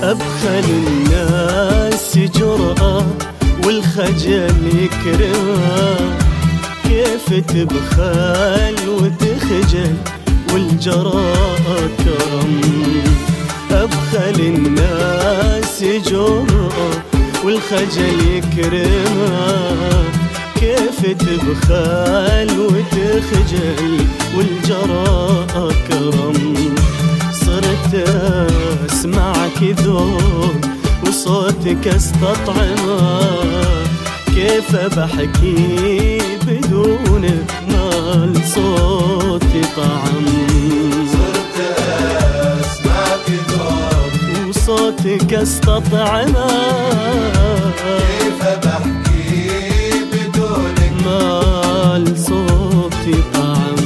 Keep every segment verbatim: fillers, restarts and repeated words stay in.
أبخل الناس جرأة والخجل يكرمها، كيف تبخل وتخجل والجراءة كرم. أبخل الناس جرأة والخجل يكرمها، كيف تبخل وتخجل والجراءة كرم. صرت اسمعك ذوق وصوتك استطعمه، كيف بحكي بدون ما لصوتي طعم. صرت اسمعك ذوق وصوتك استطعمه، كيف بحكي بدون ما لصوتي طعم.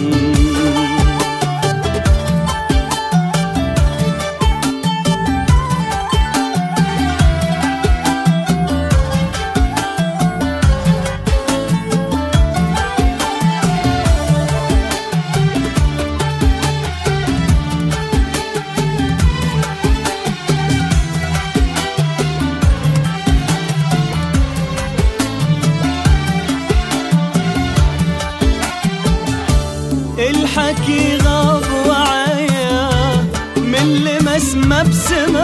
الحكي غاب وعيا من لمس مبسمة،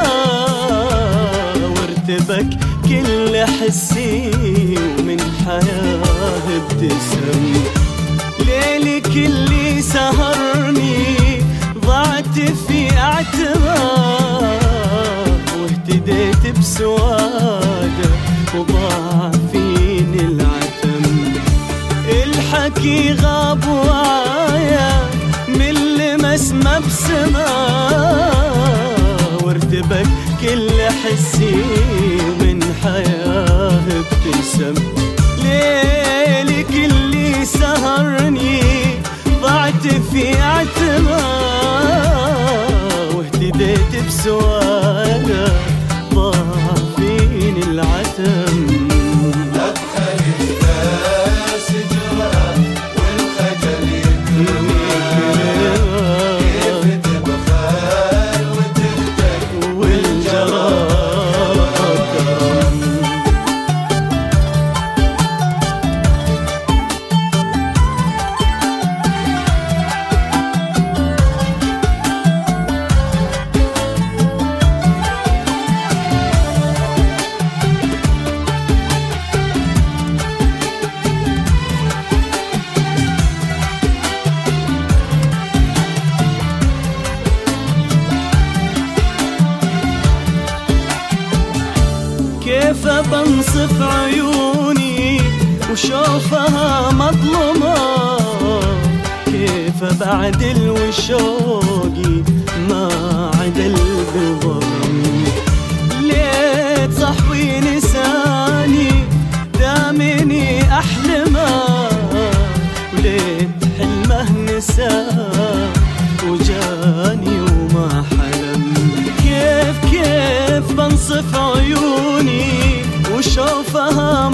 وارتبك كل حسي ومن حياة ابتسم. ليلي كلي سهرني ضعت في اعتماد، واهتديت بسوادة وضاع فيني العتم. الحكي غاب وعيا من لمس مبسمة، وارتبك كل حسي ومن حياة ابتسم. ليلي كلي سهرني ضعت في اعتماد، واهتديت بسوادة ضاع فيني العتم. كيف بنصف عيوني وشوفها مظلمة، كيف بعدل وشوقي ما عدل بالظلم. ليت صحوي لساني دامني أحلمه، وليت حلمه نساه وجاني وما حلم. كيف كيف بنصف عيوني وشوفها